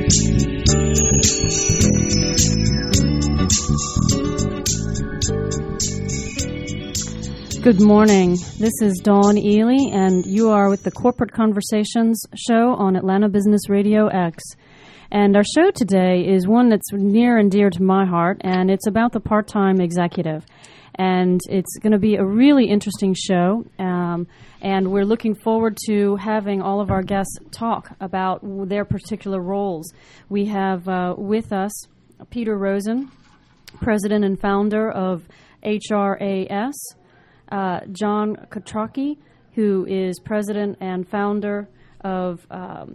Good morning. This is Dawn Ely, and you are with the Corporate Conversations show on Atlanta Business Radio X. And our show today is one that's near and dear to my heart, and it's about the part-time executive. And it's going to be a really interesting show, and we're looking forward to having all of our guests talk about their particular roles. We have with us Peter Rosen, president and founder of HRAS, John Kotrocki, who is president and founder of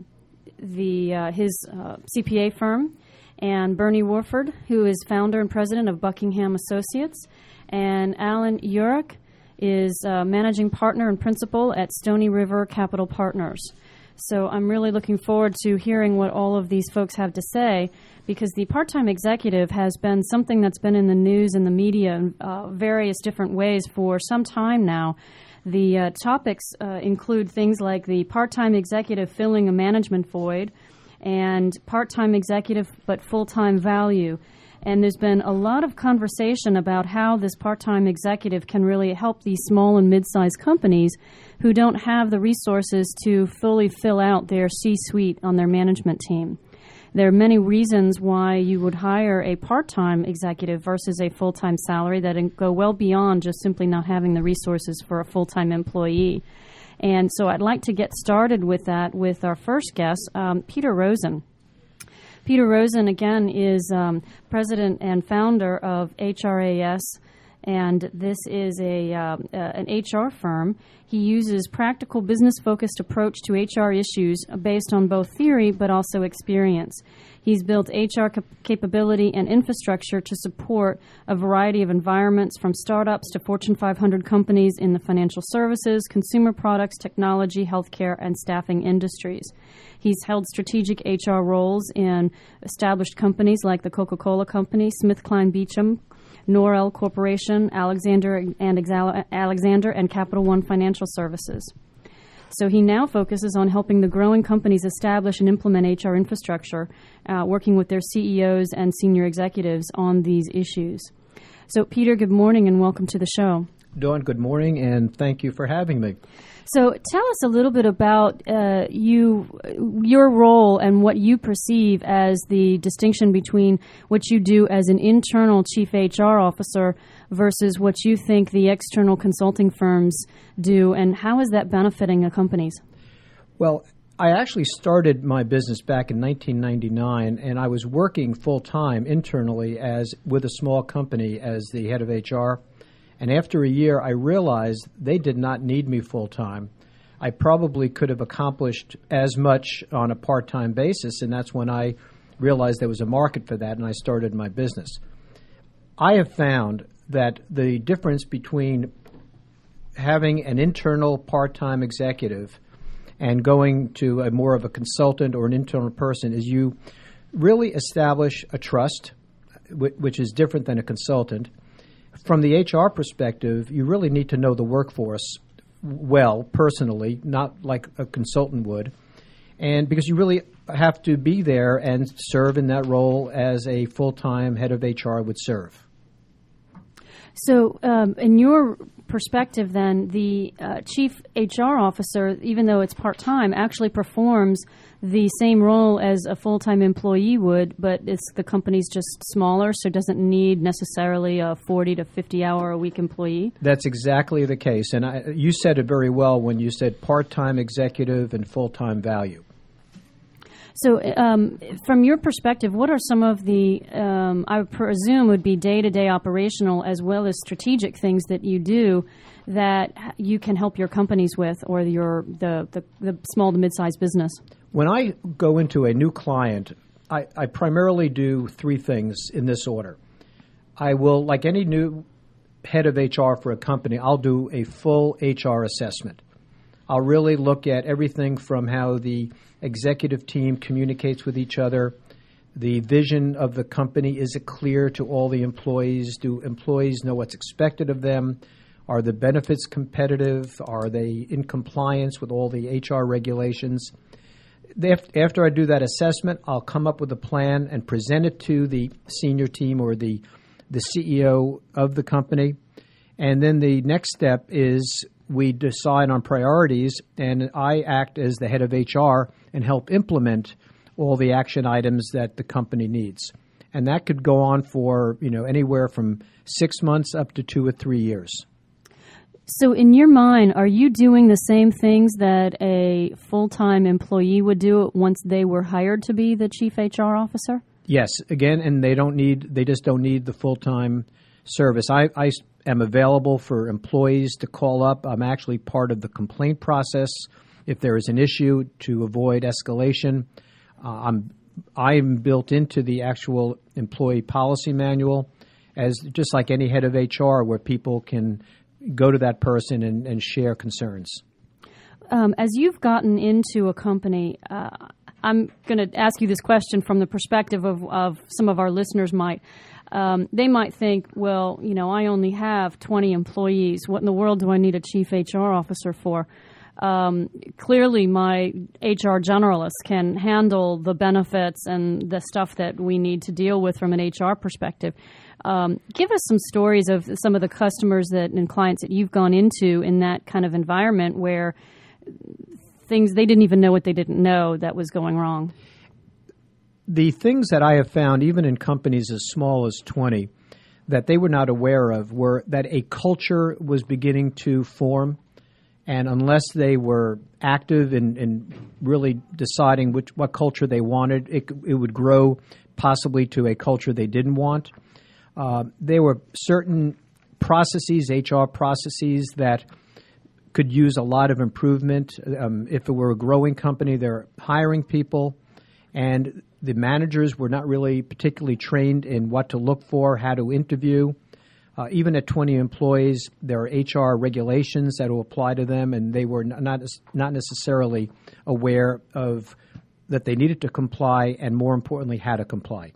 his CPA firm, and Bernie Warford, who is founder and president of Buckingham Associates, and Alan Urich is managing partner and principal at Stony River Capital Partners. So I'm really looking forward to hearing what all of these folks have to say, because the part-time executive has been something that's been in the news and the media in various different ways for some time now. The topics include things like the part-time executive filling a management void and part-time executive but full-time value. And there's been a lot of conversation about how this part-time executive can really help these small and mid-sized companies who don't have the resources to fully fill out their C-suite on their management team. There are many reasons why you would hire a part-time executive versus a full-time salary that go well beyond just simply not having the resources for a full-time employee. And so I'd like to get started with that with our first guest, Peter Rosen. Peter Rosen, again, is president and founder of HRAS, and this is an HR firm. He uses practical, business-focused approach to HR issues based on both theory but also experience. He's built HR capability and infrastructure to support a variety of environments, from startups to Fortune 500 companies in the financial services, consumer products, technology, healthcare, and staffing industries. He's held strategic HR roles in established companies like the Coca-Cola Company, SmithKline Beecham, Norrell Corporation, Alexander and Capital One Financial Services. So he now focuses on helping the growing companies establish and implement HR infrastructure, working with their CEOs and senior executives on these issues. So, Peter, good morning and welcome to the show. Dawn, good morning, and thank you for having me. So tell us a little bit about your role and what you perceive as the distinction between what you do as an internal chief HR officer versus what you think the external consulting firms do, and how is that benefiting the companies? Well, I actually started my business back in 1999, and I was working full-time internally with a small company as the head of HR. And after a year, I realized they did not need me full-time. I probably could have accomplished as much on a part-time basis, and that's when I realized there was a market for that, and I started my business. I have found that the difference between having an internal part-time executive and going to a more of a consultant or an internal person is you really establish a trust, which is different than a consultant. From the HR perspective, you really need to know the workforce well, personally, not like a consultant would, and because you really have to be there and serve in that role as a full-time head of HR would serve. So in your perspective, then, the chief HR officer, even though it's part-time, actually performs the same role as a full-time employee would, but the company's just smaller, so doesn't need necessarily a 40 to 50-hour-a-week employee? That's exactly the case. And you said it very well when you said part-time executive and full-time value. So from your perspective, what are some of the, I presume would be day-to-day operational as well as strategic things that you do that you can help your companies with, or the small to mid-sized business? When I go into a new client, I primarily do three things in this order. I will, like any new head of HR for a company, I'll do a full HR assessment. I'll really look at everything from how the executive team communicates with each other, the vision of the company, is it clear to all the employees? Do employees know what's expected of them? Are the benefits competitive? Are they in compliance with all the HR regulations? After I do that assessment, I'll come up with a plan and present it to the senior team or the CEO of the company. And then the next step is we decide on priorities, and I act as the head of HR and help implement all the action items that the company needs. And that could go on for, anywhere from 6 months up to 2 or 3 years. So in your mind, are you doing the same things that a full-time employee would do once they were hired to be the chief HR officer? Yes, again, and they just don't need the full-time service. I am available for employees to call up. I'm actually part of the complaint process if there is an issue to avoid escalation. I'm built into the actual employee policy manual as just like any head of HR where people can go to that person and share concerns. As you've gotten into a company, I'm going to ask you this question from the perspective of some of our listeners might. They might think, well, I only have 20 employees. What in the world do I need a chief HR officer for? Clearly, my HR generalist can handle the benefits and the stuff that we need to deal with from an HR perspective. Give us some stories of some of the customers and clients that you've gone into in that kind of environment where things they didn't even know what they didn't know that was going wrong. The things that I have found, even in companies as small as 20, that they were not aware of were that a culture was beginning to form. And unless they were active in really deciding what culture they wanted, it would grow possibly to a culture they didn't want. There were certain processes, HR processes, that could use a lot of improvement. If it were a growing company, they're hiring people, and the managers were not really particularly trained in what to look for, how to interview. Even at 20 employees, there are HR regulations that will apply to them, and they were not necessarily aware of that they needed to comply, and more importantly, how to comply.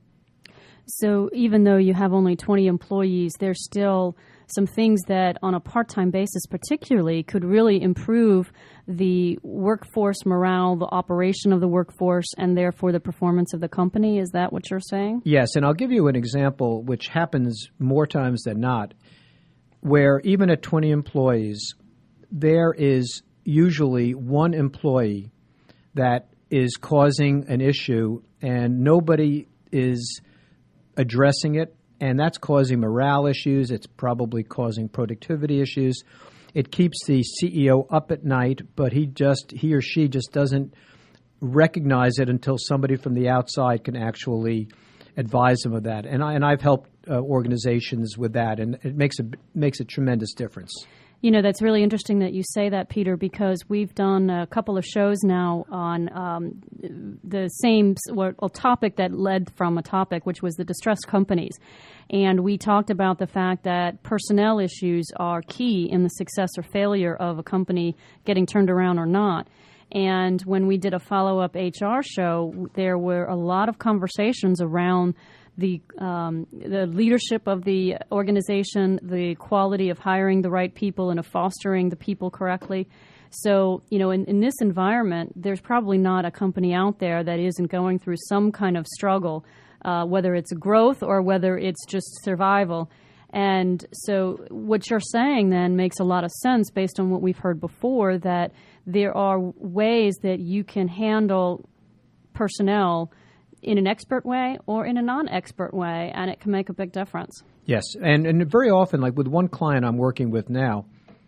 So even though you have only 20 employees, there's still some things that on a part-time basis particularly could really improve the workforce morale, the operation of the workforce, and therefore the performance of the company. Is that what you're saying? Yes, and I'll give you an example which happens more times than not, where even at 20 employees, there is usually one employee that is causing an issue and nobody is addressing it, and that's causing morale issues. It's probably causing productivity issues. It keeps the CEO up at night, but he or she just doesn't recognize it until somebody from the outside can actually advise them of that. And I've helped organizations with that, and it makes a tremendous difference. That's really interesting that you say that, Peter, because we've done a couple of shows now on the same topic that led from a topic, which was the distressed companies. And we talked about the fact that personnel issues are key in the success or failure of a company getting turned around or not. And when we did a follow-up HR show, there were a lot of conversations around the leadership of the organization, the quality of hiring the right people and of fostering the people correctly. So, in this environment, there's probably not a company out there that isn't going through some kind of struggle, whether it's growth or whether it's just survival. And so what you're saying then makes a lot of sense based on what we've heard before, that there are ways that you can handle personnel in an expert way or in a non-expert way, and it can make a big difference. Yes, and very often, like with one client I'm working with now,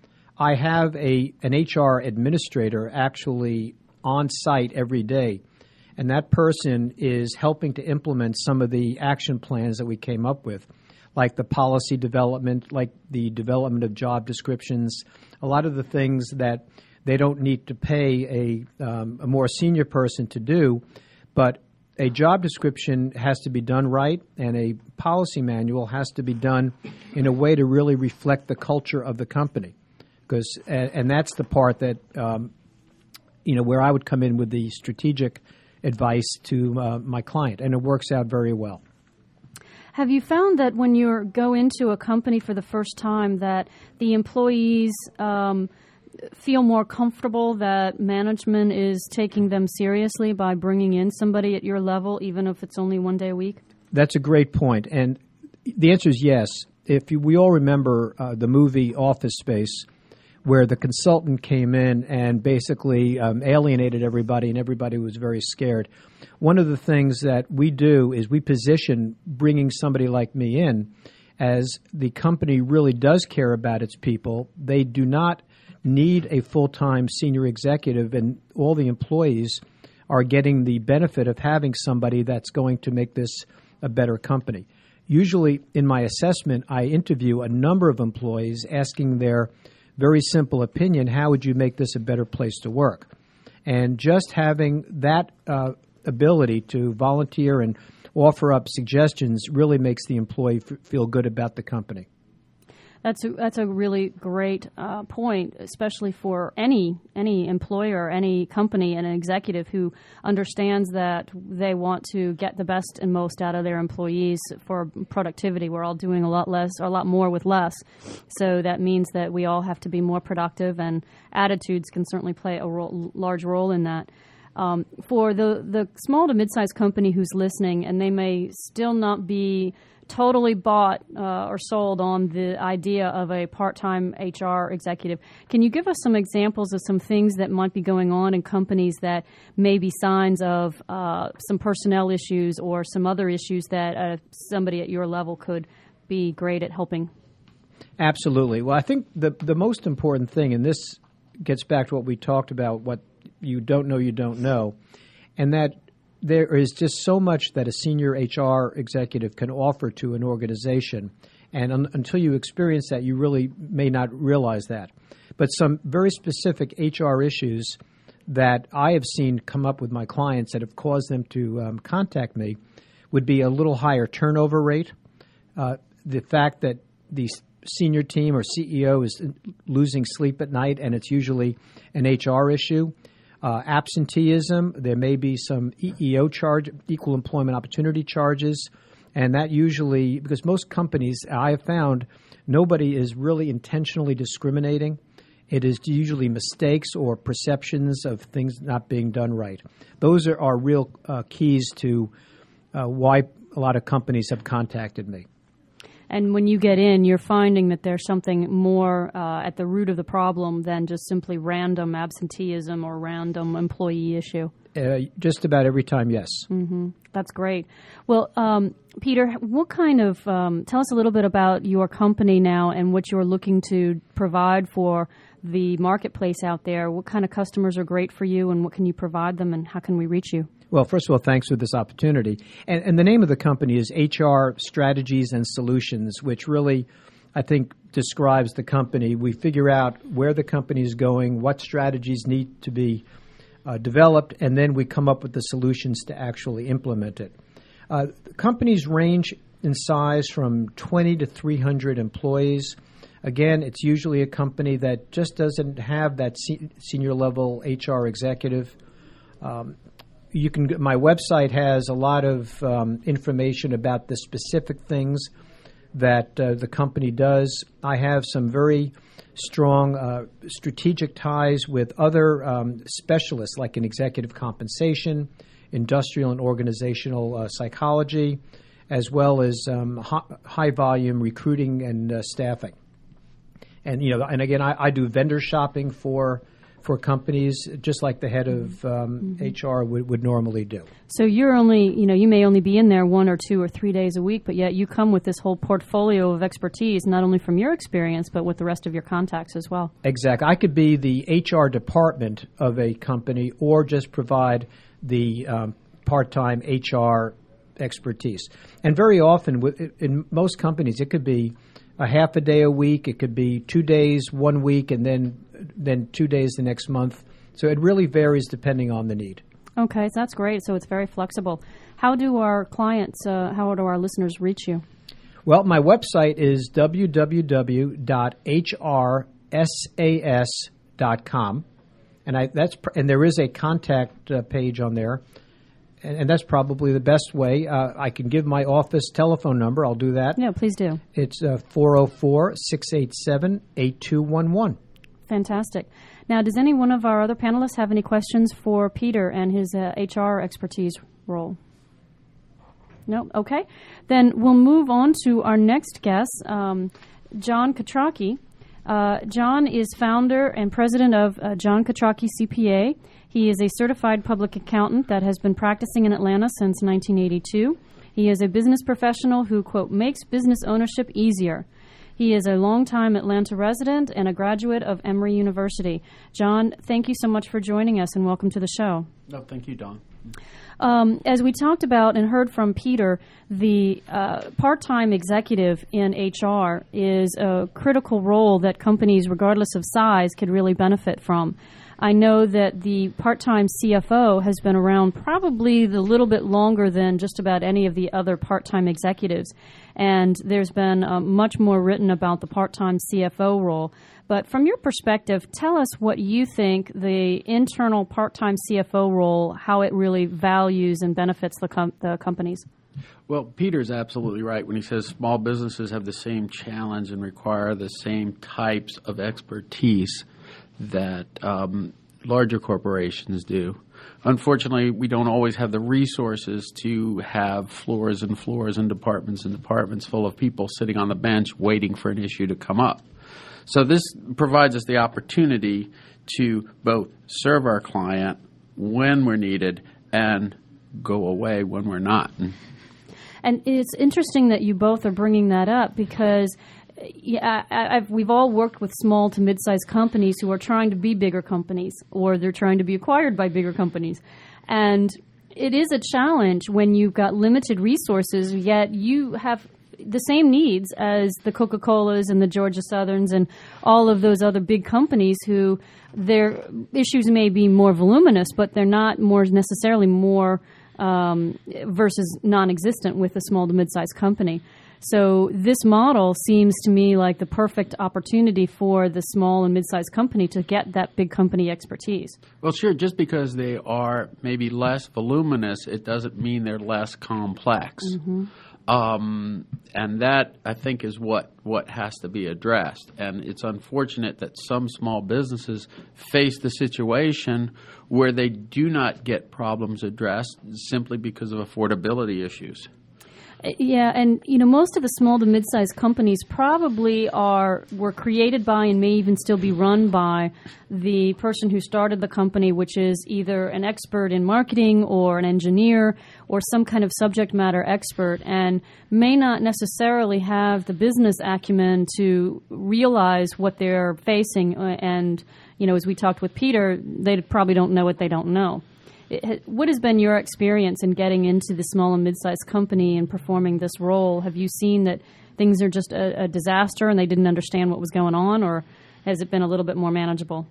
I have an HR administrator actually on site every day, and that person is helping to implement some of the action plans that we came up with, like the policy development, like the development of job descriptions, a lot of the things that they don't need to pay a more senior person to do, but a job description has to be done right, and a policy manual has to be done in a way to really reflect the culture of the company. And that's the part that, where I would come in with the strategic advice to my client, and it works out very well. Have you found that when you go into a company for the first time that the employees feel more comfortable that management is taking them seriously by bringing in somebody at your level, even if it's only one day a week? That's a great point. And the answer is yes. We all remember the movie Office Space, where the consultant came in and basically alienated everybody, and everybody was very scared. One of the things that we do is we position bringing somebody like me in as the company really does care about its people. They do not need a full-time senior executive, and all the employees are getting the benefit of having somebody that's going to make this a better company. Usually in my assessment, I interview a number of employees asking their very simple opinion: how would you make this a better place to work? And just having that ability to volunteer and offer up suggestions really makes the employee feel good about the company. That's a really great point, especially for any employer, any company, and an executive who understands that they want to get the best and most out of their employees for productivity. We're all doing a lot more with less. So that means that we all have to be more productive, and attitudes can certainly play a large role in that. For the small to mid-sized company who's listening, and they may still not be totally bought or sold on the idea of a part-time HR executive, can you give us some examples of some things that might be going on in companies that may be signs of some personnel issues or some other issues that somebody at your level could be great at helping? Absolutely. Well, I think the most important thing, and this gets back to what we talked about, what you don't know, and that there is just so much that a senior HR executive can offer to an organization, and until you experience that, you really may not realize that. But some very specific HR issues that I have seen come up with my clients that have caused them to contact me would be a little higher turnover rate, the fact that the senior team or CEO is losing sleep at night, and it's usually an HR issue. Absenteeism, there may be some EEO charge, equal employment opportunity charges, and that usually, because most companies, I have found, nobody is really intentionally discriminating. It is usually mistakes or perceptions of things not being done right. Those are real keys to why a lot of companies have contacted me. And when you get in, you're finding that there's something more at the root of the problem than just simply random absenteeism or random employee issue. Just about every time, yes. Mm-hmm. That's great. Well, Peter, what kind of tell us a little bit about your company now and what you're looking to provide for the marketplace out there. What kind of customers are great for you, and what can you provide them, and how can we reach you? Well, first of all, thanks for this opportunity. And the name of the company is HR Strategies and Solutions, which really, I think, describes the company. We figure out where the company is going, what strategies need to be developed, and then we come up with the solutions to actually implement it. Companies range in size from 20 to 300 employees. Again, it's usually a company that just doesn't have that senior level HR executive. My website has a lot of information about the specific things that the company does. I have some very strong strategic ties with other specialists, like in executive compensation, industrial and organizational psychology, as well as high volume recruiting and staffing. And again, I do vendor shopping for companies, just like the head of HR would normally do. So you're only, you may only be in there 1 or 2 or 3 days a week, but yet you come with this whole portfolio of expertise, not only from your experience, but with the rest of your contacts as well. Exactly. I could be the HR department of a company or just provide the part-time HR expertise. And very often, in most companies, it could be a half a day a week. It could be 2 days 1 week, and then 2 days the next month. So it really varies depending on the need. Okay, that's great. So it's very flexible. How do our clients, how do our listeners reach you? Well, my website is www.hrsas.com, and there is a contact page on there. And that's probably the best way. I can give my office telephone number. I'll do that. Yeah, please do. It's 404-687-8211. Fantastic. Now, does any one of our other panelists have any questions for Peter and his HR expertise role? No? Okay. Then we'll move on to our next guest, John Kotrocki. John is founder and president of John Kotrocki CPA. He is a certified public accountant that has been practicing in Atlanta since 1982. He is a business professional who, quote, makes business ownership easier. He is a longtime Atlanta resident and a graduate of Emory University. John, thank you so much for joining us, and welcome to the show. No, thank you, Dawn. As we talked about and heard from Peter, the part-time executive in HR is a critical role that companies, regardless of size, could really benefit from. I know that the part-time CFO has been around probably a little bit longer than just about any of the other part-time executives, and there's been much more written about the part-time CFO role. But from your perspective, tell us what you think the internal part-time CFO role, how it really values and benefits the companies. Well, Peter's absolutely right when he says small businesses have the same challenge and require the same types of expertise that larger corporations do. Unfortunately, we don't always have the resources to have floors and floors and departments full of people sitting on the bench waiting for an issue to come up. So this provides us the opportunity to both serve our client when we're needed and go away when we're not. And it's interesting that you both are bringing that up because we've all worked with small to mid-sized companies who are trying to be bigger companies, or they're trying to be acquired by bigger companies. And it is a challenge when you've got limited resources, yet you have the same needs as the Coca-Colas and the Georgia Southerns and all of those other big companies who their issues may be more voluminous, but they're not necessarily more versus non-existent with a small to mid-sized company. So this model seems to me like the perfect opportunity for the small and mid-sized company to get that big company expertise. Well, sure, just because they are maybe less voluminous, it doesn't mean they're less complex. Mm-hmm. And that, I think, is what has to be addressed. And it's unfortunate that some small businesses face the situation where they do not get problems addressed simply because of affordability issues. Yeah, and most of the small to mid-sized companies probably were created by and may even still be run by the person who started the company, which is either an expert in marketing or an engineer or some kind of subject matter expert, and may not necessarily have the business acumen to realize what they're facing. And, as we talked with Peter, they probably don't know what they don't know. What has been your experience in getting into the small and mid-sized company and performing this role? Have you seen that things are just a disaster and they didn't understand what was going on, or has it been a little bit more manageable?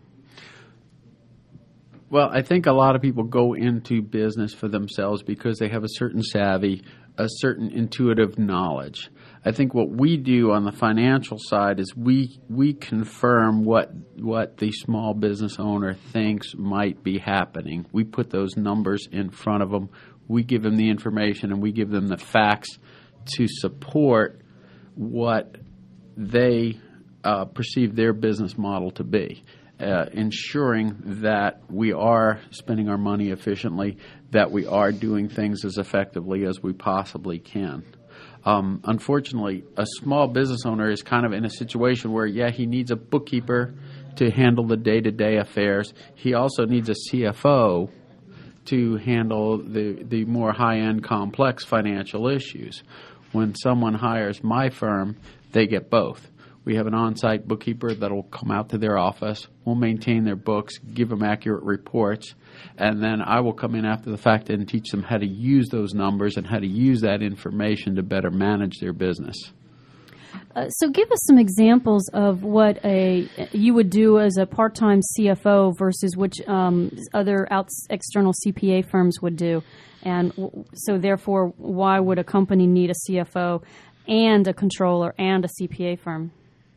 Well, I think a lot of people go into business for themselves because they have a certain savvy, a certain intuitive knowledge. I think what we do on the financial side is we confirm what the small business owner thinks might be happening. We put those numbers in front of them. We give them the information and we give them the facts to support what they perceive their business model to be, ensuring that we are spending our money efficiently, that we are doing things as effectively as we possibly can. Unfortunately, a small business owner is kind of in a situation where, he needs a bookkeeper to handle the day-to-day affairs. He also needs a CFO to handle the more high-end, complex financial issues. When someone hires my firm, they get both. We have an on-site bookkeeper that will come out to their office, will maintain their books, give them accurate reports, and then I will come in after the fact and teach them how to use those numbers and how to use that information to better manage their business. So give us some examples of what you would do as a part-time CFO versus which other external CPA firms would do. And so therefore, why would a company need a CFO and a controller and a CPA firm?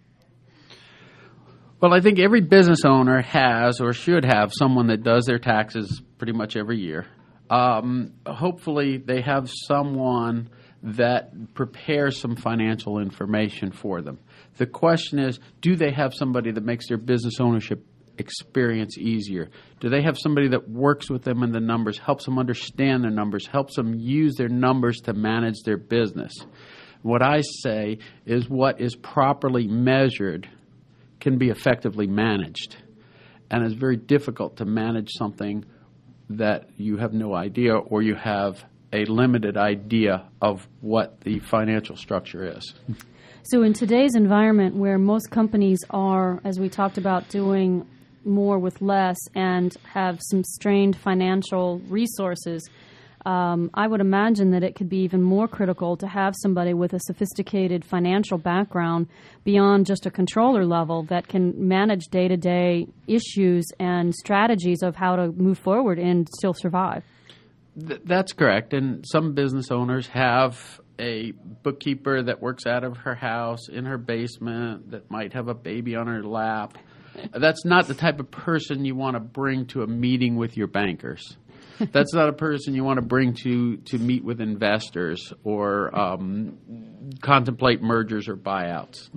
Well, I think every business owner has or should have someone that does their taxes pretty much every year. Hopefully, they have someone that prepares some financial information for them. The question is, do they have somebody that makes their business ownership experience easier? Do they have somebody that works with them in the numbers, helps them understand their numbers, helps them use their numbers to manage their business? What I say is what is properly measured can be effectively managed. And it's very difficult to manage something that you have no idea, or you have a limited idea of what the financial structure is. So in today's environment where most companies are, as we talked about, doing more with less and have some strained financial resources, I would imagine that it could be even more critical to have somebody with a sophisticated financial background beyond just a controller level that can manage day-to-day issues and strategies of how to move forward and still survive. That's correct. And some business owners have a bookkeeper that works out of her house in her basement that might have a baby on her lap. That's not the type of person you want to bring to a meeting with your bankers. That's not a person you want to bring to meet with investors or contemplate mergers or buyouts.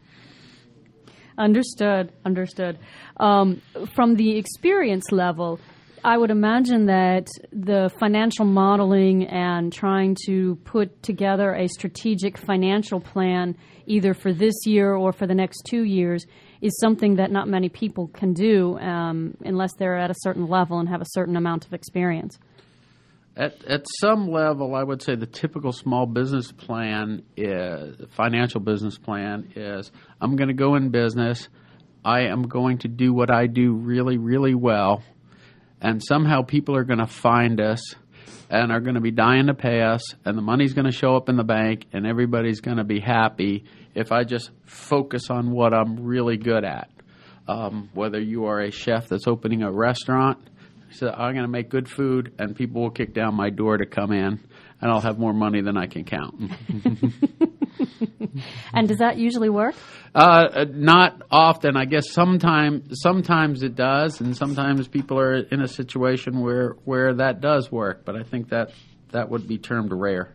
Understood. From the experience level, I would imagine that the financial modeling and trying to put together a strategic financial plan either for this year or for the next 2 years is something that not many people can do unless they're at a certain level and have a certain amount of experience. At some level, I would say the typical small business plan financial business plan is, I'm going to go in business, I am going to do what I do really, really well, and somehow people are going to find us and are going to be dying to pay us, and the money's going to show up in the bank, and everybody's going to be happy if I just focus on what I'm really good at. Whether you are a chef that's opening a restaurant, so I'm going to make good food, and people will kick down my door to come in, and I'll have more money than I can count. And does that usually work? Not often. I guess sometimes it does, and sometimes people are in a situation where that does work. But I think that would be termed rare.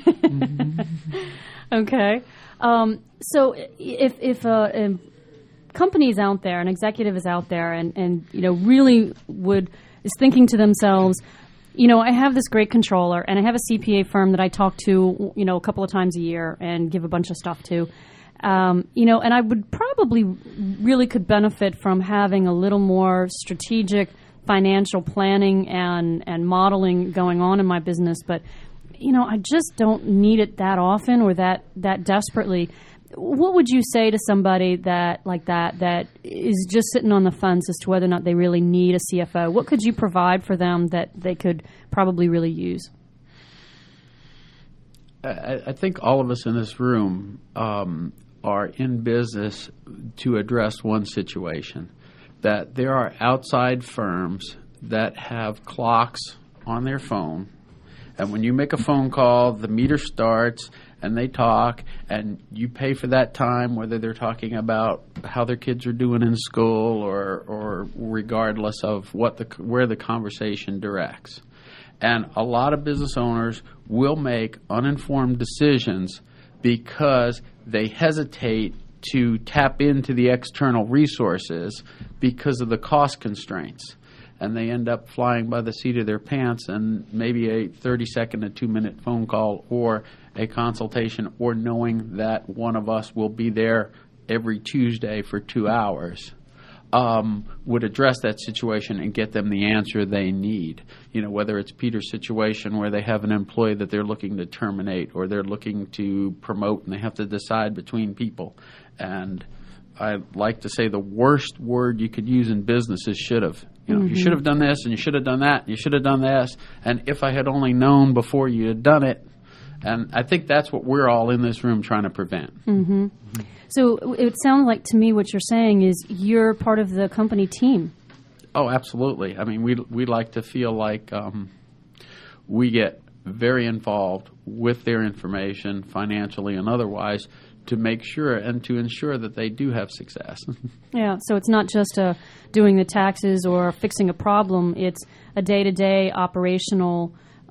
Okay. So if a company is out there, an executive is out there, and really is thinking to themselves, I have this great controller, and I have a CPA firm that I talk to, a couple of times a year and give a bunch of stuff to. And I would probably really could benefit from having a little more strategic financial planning and modeling going on in my business. But, I just don't need it that often or that desperately. What would you say to somebody that is just sitting on the fence as to whether or not they really need a CFO? What could you provide for them that they could probably really use? I think all of us in this room are in business to address one situation, that there are outside firms that have clocks on their phone, and when you make a phone call, the meter starts, and they talk, and you pay for that time, whether they're talking about how their kids are doing in school or regardless of where the conversation directs. And a lot of business owners will make uninformed decisions because they hesitate to tap into the external resources because of the cost constraints. And they end up flying by the seat of their pants, and maybe a 30-second to 2-minute phone call or a consultation, or knowing that one of us will be there every Tuesday for 2 hours would address that situation and get them the answer they need. Whether it's Peter's situation where they have an employee that they're looking to terminate or they're looking to promote and they have to decide between people. And I like to say the worst word you could use in business is should have. You should have done this, and you should have done that, and you should have done this, and if I had only known before you had done it. And I think that's what we're all in this room trying to prevent. Mm-hmm. So it sounds like to me what you're saying is you're part of the company team. Oh, absolutely. I mean, we like to feel like we get very involved with their information, financially and otherwise, to make sure and to ensure that they do have success. Yeah, so it's not just doing the taxes or fixing a problem. It's a day-to-day operational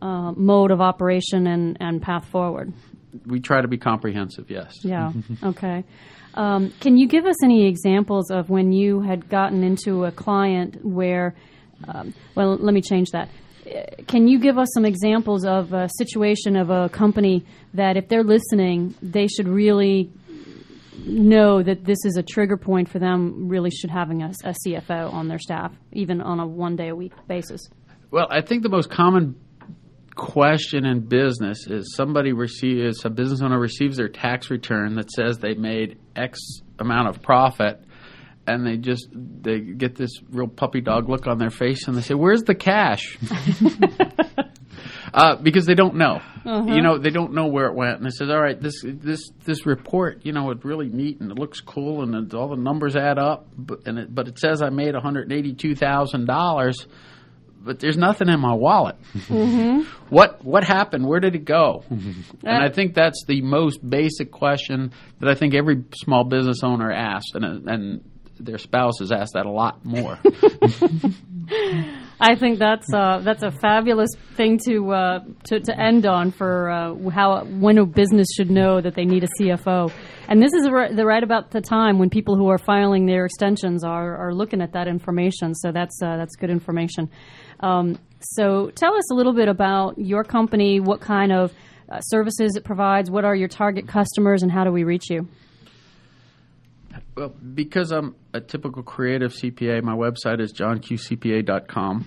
mode of operation and path forward. We try to be comprehensive, yes. Yeah, okay. Can you give us any examples of when you had gotten into a client where, well, let me change that. Can you give us some examples of a situation of a company that if they're listening, they should really know that this is a trigger point for them really should having a CFO on their staff, even on a one-day-a-week basis? Well, I think the most common question in business is a business owner receives their tax return that says they made X amount of profit, and they get this real puppy dog look on their face, and they say, "Where's the cash?" Because they don't know. Uh-huh. They don't know where it went. And it says, all right, this report, it's really neat and it looks cool and all the numbers add up, but it says I made $182,000, but there's nothing in my wallet. Mm-hmm. What happened? Where did it go? Mm-hmm. And I think that's the most basic question that I think every small business owner asks, and their spouses ask that a lot more. I think that's a fabulous thing to end on for when a business should know that they need a CFO. And this is right about the time when people who are filing their extensions are looking at that information. So that's good information. So tell us a little bit about your company, what kind of services it provides, what are your target customers, and how do we reach you? Well, because I'm a typical creative CPA, my website is johnqcpa.com.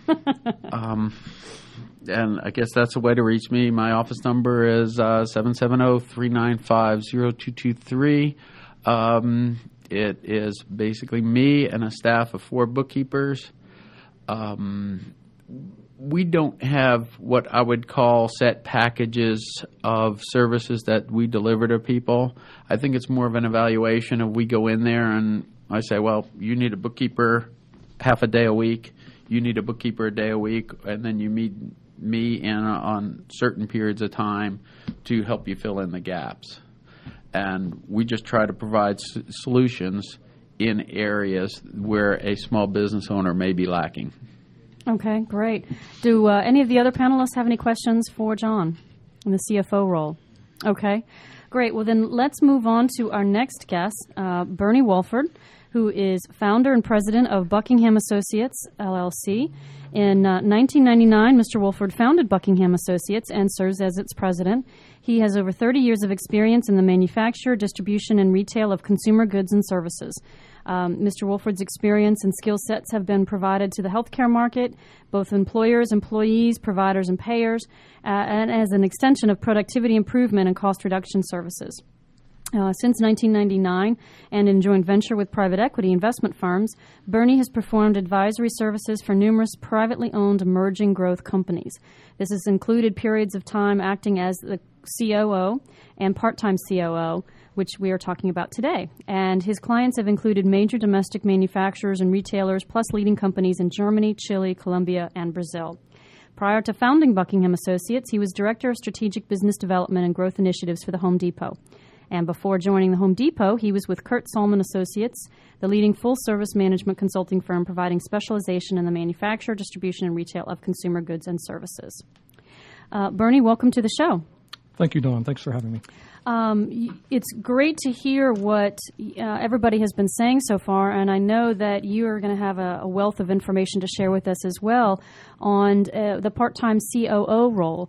And I guess that's a way to reach me. My office number is 770-395-0223. It is basically me and a staff of 4 bookkeepers. We don't have what I would call set packages of services that we deliver to people. I think it's more of an evaluation of we go in there and I say, well, you need a bookkeeper half a day a week. You need a bookkeeper a day a week. And then you meet me on certain periods of time to help you fill in the gaps. And we just try to provide solutions in areas where a small business owner may be lacking. Okay, great. Do any of the other panelists have any questions for John in the CFO role? Okay, great. Well, then let's move on to our next guest, Bernie Wolford, who is founder and president of Buckingham Associates, LLC. In 1999, Mr. Wolford founded Buckingham Associates and serves as its president. He has over 30 years of experience in the manufacture, distribution, and retail of consumer goods and services. Mr. Wolford's experience and skill sets have been provided to the healthcare market, both employers, employees, providers, and payers, and as an extension of productivity improvement and cost reduction services. Since 1999, and in joint venture with private equity investment firms, Bernie has performed advisory services for numerous privately owned emerging growth companies. This has included periods of time acting as the COO and part-time COO, which we are talking about today. And his clients have included major domestic manufacturers and retailers, plus leading companies in Germany, Chile, Colombia, and Brazil. Prior to founding Buckingham Associates, he was Director of Strategic Business Development and Growth Initiatives for the Home Depot. And before joining the Home Depot, he was with Kurt Solman Associates, the leading full-service management consulting firm providing specialization in the manufacture, distribution, and retail of consumer goods and services. Bernie, welcome to the show. Thank you, Dawn. Thanks for having me. It's great to hear what everybody has been saying so far, and I know that you are going to have a wealth of information to share with us as well on the part-time COO role.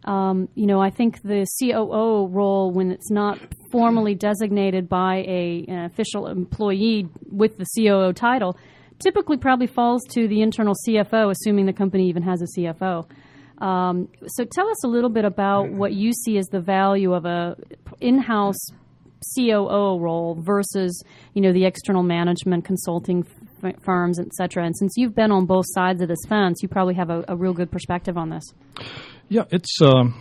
I think the COO role, when it's not formally designated by an official employee with the COO title, typically probably falls to the internal CFO, assuming the company even has a CFO. So tell us a little bit about what you see as the value of a in-house COO role versus, the external management consulting firms, et cetera. And since you've been on both sides of this fence, you probably have a real good perspective on this. Yeah, it's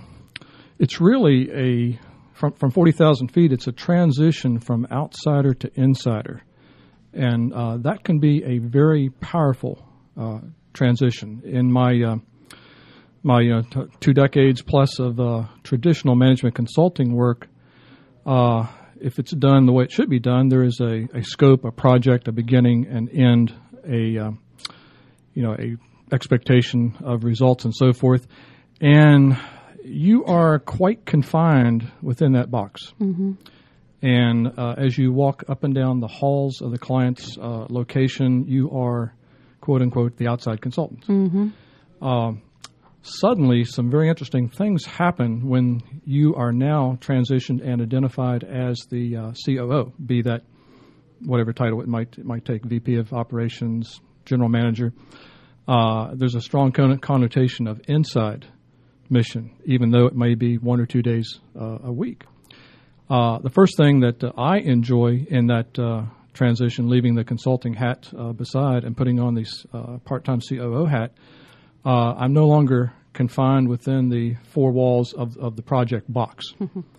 really from 40,000 feet, it's a transition from outsider to insider. And that can be a very powerful transition. In my 2 decades plus of traditional management consulting work, if it's done the way it should be done, there is a scope, a project, a beginning, an end, a expectation of results and so forth. And you are quite confined within that box. Mm-hmm. And as you walk up and down the halls of the client's location, you are, quote unquote, the outside consultant. Mm-hmm. Suddenly, some very interesting things happen when you are now transitioned and identified as the COO, be that whatever title it might take, VP of Operations, General Manager. There's a strong connotation of inside mission, even though it may be 1 or 2 days a week. The first thing that I enjoy in that transition, leaving the consulting hat beside and putting on this part-time COO hat, I'm no longer confined within the four walls of the project box.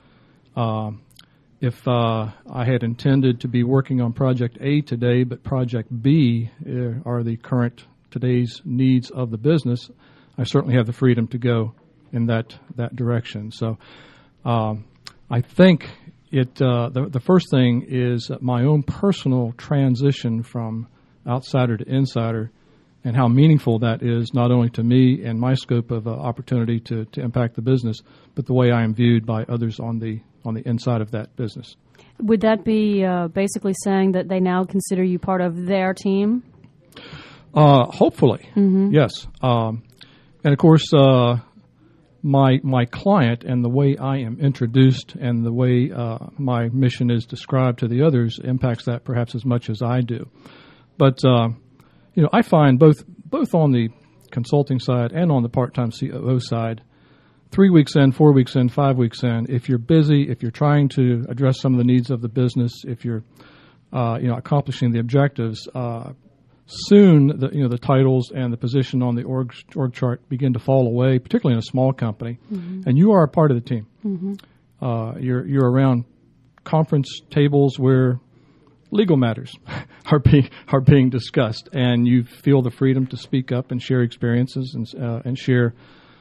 If I had intended to be working on Project A today, but Project B are the current today's needs of the business, I certainly have the freedom to go in that direction. So I think the first thing is my own personal transition from outsider to insider, and how meaningful that is not only to me and my scope of opportunity to impact the business, but the way I am viewed by others on the inside of that business. Would that be basically saying that they now consider you part of their team? Hopefully, yes. And of course, my client and the way I am introduced and the way my mission is described to the others impacts that perhaps as much as I do. But I find both on the consulting side and on the part-time COO side, 3 weeks in, 4 weeks in, 5 weeks in, if you're busy, if you're trying to address some of the needs of the business, if you're accomplishing the objectives, soon the titles and the position on the org chart begin to fall away, particularly in a small company, and you are a part of the team. You're around conference tables where legal matters are being discussed, and you feel the freedom to speak up and share experiences and share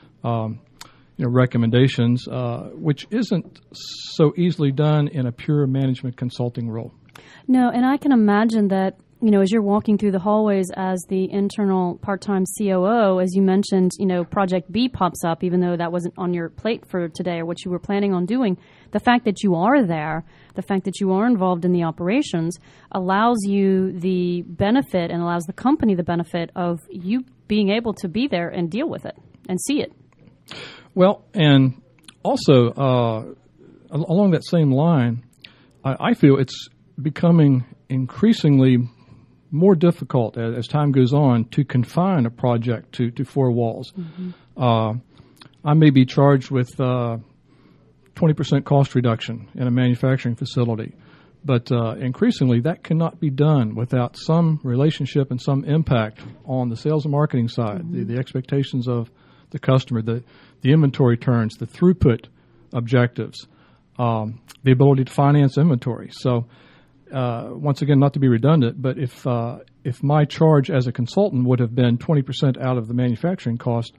recommendations, which isn't so easily done in a pure management consulting role. No, and I can imagine that, as you're walking through the hallways as the internal part-time COO, as you mentioned, Project B pops up, even though that wasn't on your plate for today or what you were planning on doing. The fact that you are there, the fact that you are involved in the operations, allows you the benefit and allows the company the benefit of you being able to be there and deal with it and see it. Well, and also along that same line, I feel it's becoming increasingly more difficult as time goes on to confine a project to four walls. I may be charged with 20% cost reduction in a manufacturing facility, but increasingly that cannot be done without some relationship and some impact on the sales and marketing side, the expectations of the customer, the inventory turns, the throughput objectives, the ability to finance inventory. So once again, not to be redundant, but if my charge as a consultant would have been 20% out of the manufacturing cost,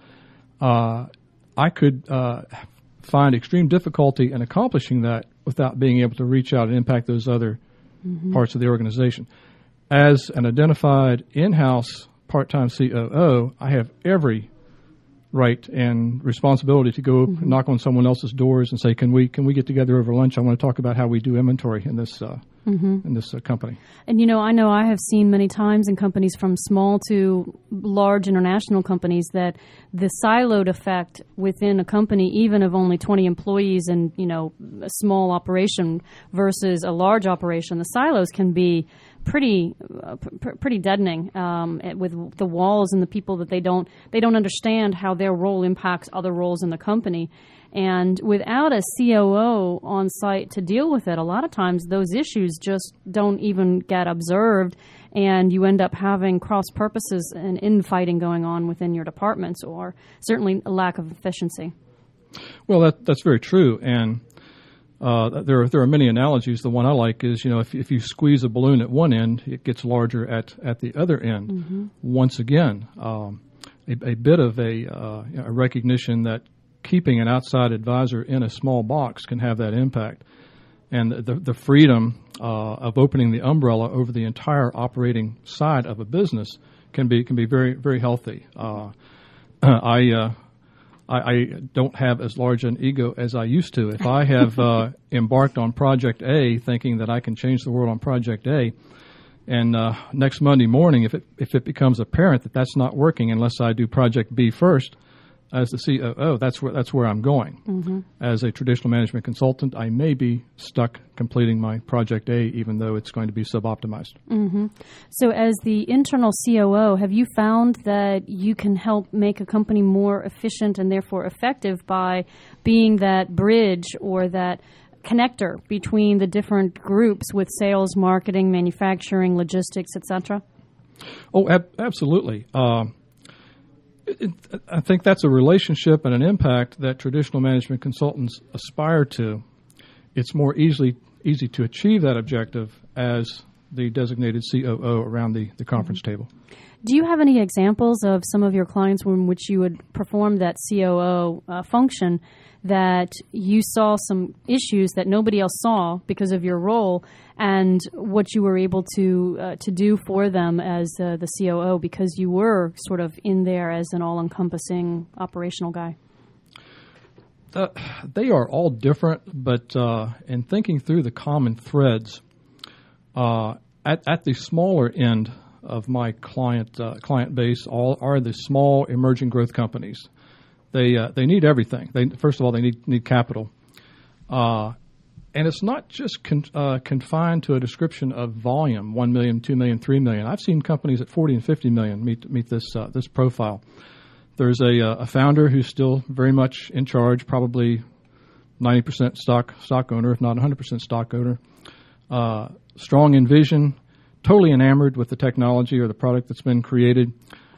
I could find extreme difficulty in accomplishing that without being able to reach out and impact those other parts of the organization. As an identified in-house part-time COO, I have every right and responsibility to go knock on someone else's doors and say, can we get together over lunch? I want to talk about how we do inventory in this company. And I know I have seen many times in companies from small to large international companies that the siloed effect within a company, even of only 20 employees and a small operation versus a large operation, the silos can be pretty deadening with the walls and the people that they don't understand how their role impacts other roles in the company. And without a COO on site to deal with it, a lot of times those issues just don't even get observed, and you end up having cross purposes and infighting going on within your departments, or certainly a lack of efficiency. Well, that's very true, and there are many analogies. The one I like is, if you squeeze a balloon at one end, it gets larger at the other end. Once again, a bit of a recognition that keeping an outside advisor in a small box can have that impact, and the freedom of opening the umbrella over the entire operating side of a business can be very, very healthy. I I don't have as large an ego as I used to. If I have embarked on Project A thinking that I can change the world on Project A, and next Monday morning, if it becomes apparent that that's not working unless I do Project B first, as the COO, that's where I'm going. Mm-hmm. As a traditional management consultant, I may be stuck completing my Project A, even though it's going to be suboptimized. Mm-hmm. So as the internal COO, have you found that you can help make a company more efficient and therefore effective by being that bridge or that connector between the different groups with sales, marketing, manufacturing, logistics, etc.? Oh, absolutely. I think that's a relationship and an impact that traditional management consultants aspire to. It's more easy to achieve that objective as the designated COO around the conference table. Do you have any examples of some of your clients in which you would perform that COO function that you saw some issues that nobody else saw because of your role, and what you were able to do for them as the COO because you were sort of in there as an all-encompassing operational guy? They are all different, but in thinking through the common threads, at the smaller end of my client base, all are the small emerging growth companies. They need everything. First of all, they need capital, and it's not just confined to a description of volume: 1 million, 2 million, 3 million. I've seen companies at 40 and 50 million meet this profile. There's a founder who's still very much in charge, probably 90% stock owner, if not 100% stock owner. Strong in vision, totally enamored with the technology or the product that's been created.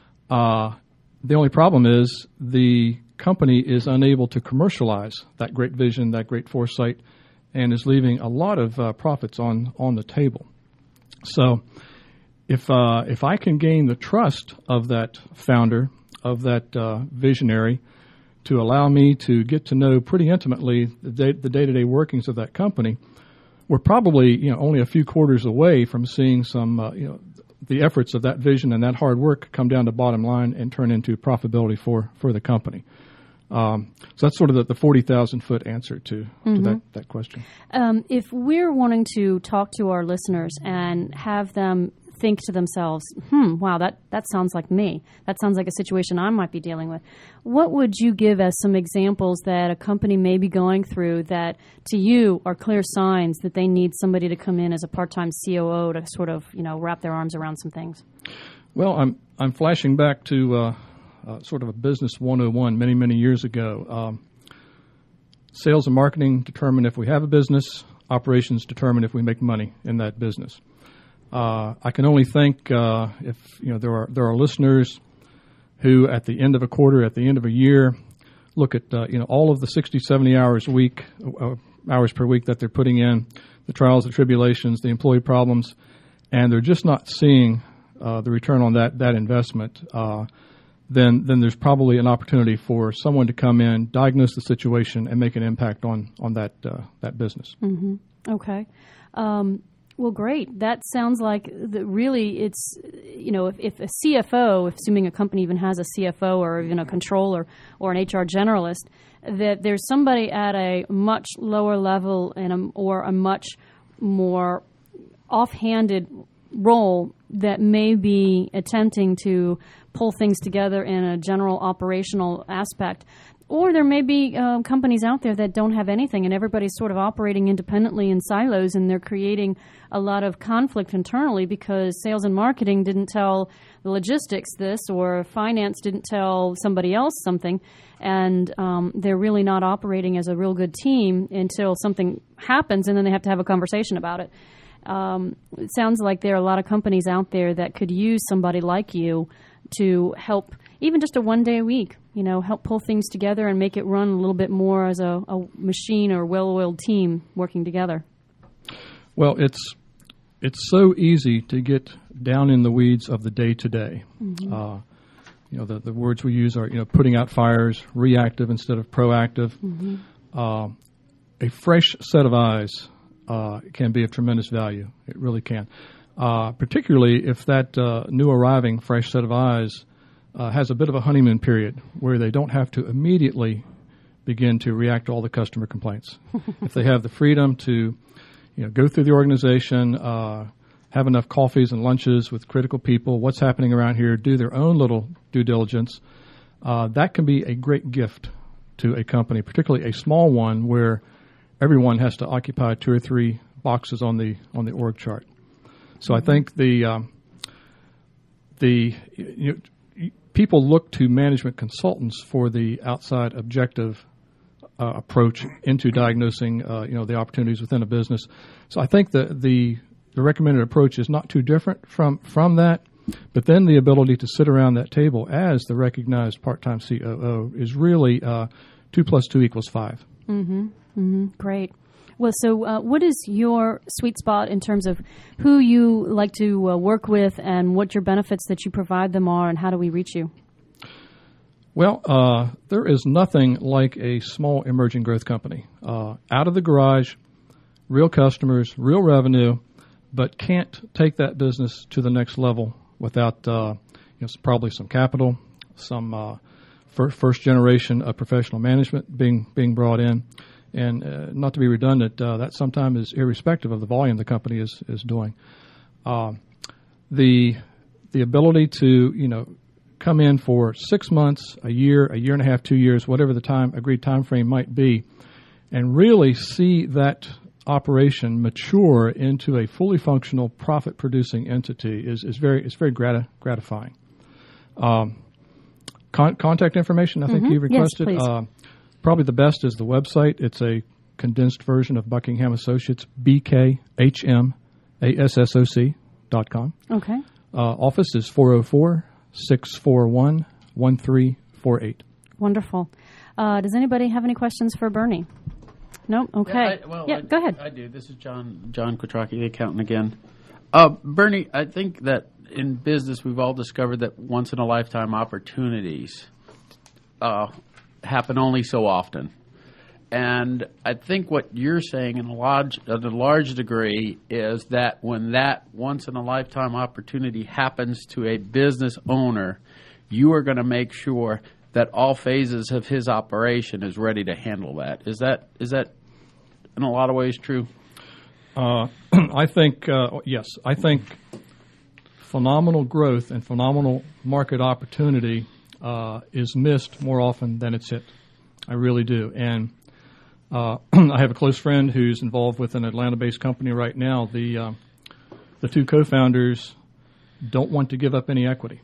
The only problem is the company is unable to commercialize that great vision, that great foresight, and is leaving a lot of profits on the table. So if I can gain the trust of that founder, of that visionary, to allow me to get to know pretty intimately the day-to-day workings of that company, we're probably only a few quarters away from seeing some the efforts of that vision and that hard work come down to bottom line and turn into profitability for the company. So that's sort of the 40,000-foot answer to that question. If we're wanting to talk to our listeners and have them think to themselves, wow, that sounds like me. That sounds like a situation I might be dealing with. What would you give as some examples that a company may be going through that to you are clear signs that they need somebody to come in as a part-time COO to sort of, wrap their arms around some things? Well, I'm flashing back to sort of a business 101 many, many years ago. Sales and marketing determine if we have a business. Operations determine if we make money in that business. I can only think if there are listeners who, at the end of a quarter, at the end of a year, look at all of the 60, 70 hours per week that they're putting in, the trials, the tribulations, the employee problems, and they're just not seeing the return on that investment. Then there's probably an opportunity for someone to come in, diagnose the situation, and make an impact on that business. Mm-hmm. Okay. Well, great. That sounds like really it's, if a CFO, assuming a company even has a CFO or even a controller or an HR generalist, that there's somebody at a much lower level or a much more offhanded role that may be attempting to pull things together in a general operational aspect. Or there may be companies out there that don't have anything and everybody's sort of operating independently in silos, and they're creating a lot of conflict internally because sales and marketing didn't tell the logistics this, or finance didn't tell somebody else something, and they're really not operating as a real good team until something happens, and then they have to have a conversation about it. It sounds like there are a lot of companies out there that could use somebody like you to help, even just a one day a week, help pull things together and make it run a little bit more as a machine or well-oiled team working together. Well, it's so easy to get down in the weeds of the day-to-day. Mm-hmm. The words we use are, putting out fires, reactive instead of proactive. Mm-hmm. A fresh set of eyes can be of tremendous value. It really can. Particularly if that new arriving fresh set of eyes has a bit of a honeymoon period where they don't have to immediately begin to react to all the customer complaints. If they have the freedom to go through the organization, have enough coffees and lunches with critical people, what's happening around here, do their own little due diligence, that can be a great gift to a company, particularly a small one where everyone has to occupy 2 or 3 boxes on the org chart. So I think people look to management consultants for the outside objective approach into diagnosing the opportunities within a business. So I think the recommended approach is not too different from that, but then the ability to sit around that table as the recognized part-time COO is really 2 + 2 = 5. Mm-hmm. Mm-hmm. Great. Well, so what is your sweet spot in terms of who you like to work with and what your benefits that you provide them are, and how do we reach you? Well, there is nothing like a small emerging growth company. Out of the garage, real customers, real revenue, but can't take that business to the next level without probably some capital, some first generation of professional management being brought in. And not to be redundant, that sometimes is irrespective of the volume the company is doing. The ability to come in for 6 months, a year and a half, 2 years, whatever the agreed time frame might be, and really see that operation mature into a fully functional, profit-producing entity is very gratifying. Contact information, I think you requested. Yes, please. Probably the best is the website. It's a condensed version of Buckingham Associates, BKHMASSOC.com. Okay. Office is 404-641-1348. Wonderful. Does anybody have any questions for Bernie? No? Okay. Go ahead. I do. This is John Quattrocki, the accountant again. Bernie, I think that in business we've all discovered that once-in-a-lifetime opportunities happen only so often. And I think what you're saying in a large degree is that when that once-in-a-lifetime opportunity happens to a business owner, you are going to make sure that all phases of his operation is ready to handle that. Is that in a lot of ways true? I think, yes. I think phenomenal growth and phenomenal market opportunity is missed more often than it's hit. I really do. And I have a close friend who's involved with an Atlanta-based company right now. The 2 co-founders don't want to give up any equity.